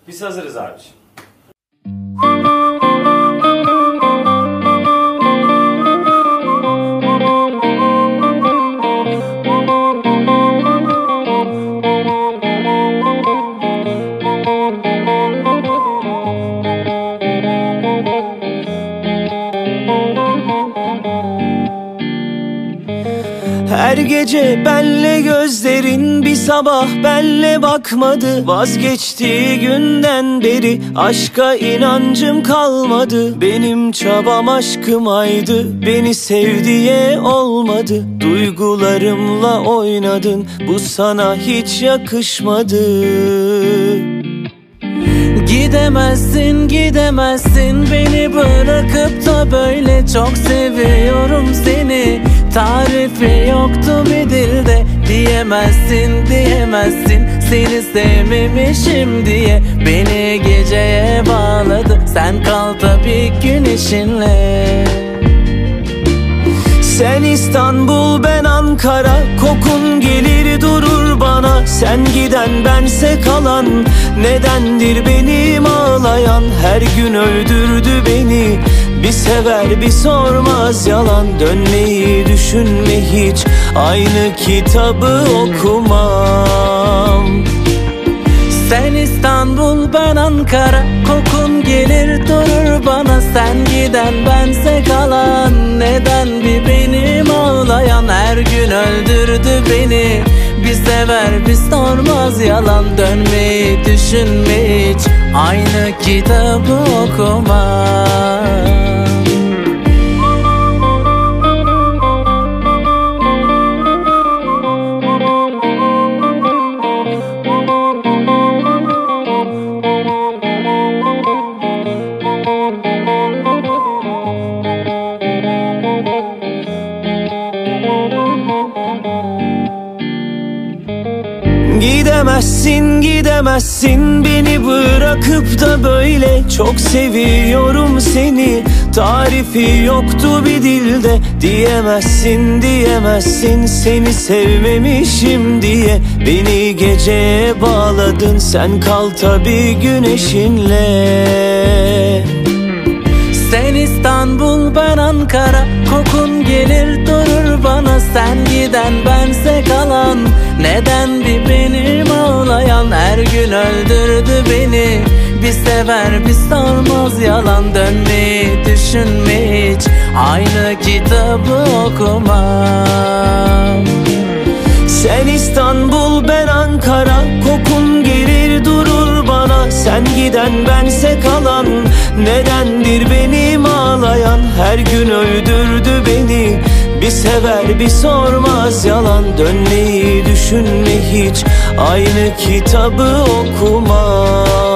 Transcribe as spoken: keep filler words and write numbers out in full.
Biz hazırız abiciğim. Her gece benle gözlerin, bir sabah benle bakmadı. Vazgeçtiği günden beri aşka inancım kalmadı. Benim çabam aşkımaydı, beni sev diye olmadı. Duygularımla oynadın, bu sana hiç yakışmadı. Gidemezsin, gidemezsin beni bırakıp da böyle. Çok seviyorum seni, tarifi yoktu bir dilde. Diyemezsin, diyemezsin seni sevmemişim diye. Beni geceye bağladı, sen kal tabii güneşinle. Sen İstanbul, ben Ankara, kokun gelir durur bana. Sen giden bense kalan, nedendir benim ağlayan? Her gün öldürdü beni, bir sever bir sormaz yalan. Dönmeyi düşünme hiç, aynı kitabı okumam. Sen İstanbul, ben Ankara, kokun gelir durur bana. Sen giden bense kalan, neden bir benim ağlayan? Her gün öldürdü beni, bir sever bir sormaz yalan. Dönmeyi düşünme hiç, aynı kitabı okumam. Gidemezsin, gidemezsin beni bırakıp da böyle. Çok seviyorum seni, tarifi yoktu bir dilde. Diyemezsin, diyemezsin seni sevmemişim diye. Beni geceye bağladın, sen kal tabii güneşinle. Sen İstanbul, ben Ankara, kokun gelir durur bana. Sen giden bense kalan, neden bir benim ağlayan? Her gün öldürdü beni, bir sever bir sormaz yalan. Dönmeyi düşünme hiç, aynı kitabı okumam. Sen İstanbul, ben Ankara, kokun gelir durur bana. Sen giden bense kalan, nedendir benim ağlayan? Her gün öldürdü beni, bir sever bir sormaz yalan. Dönmeyi düşünme hiç, aynı kitabı okumam.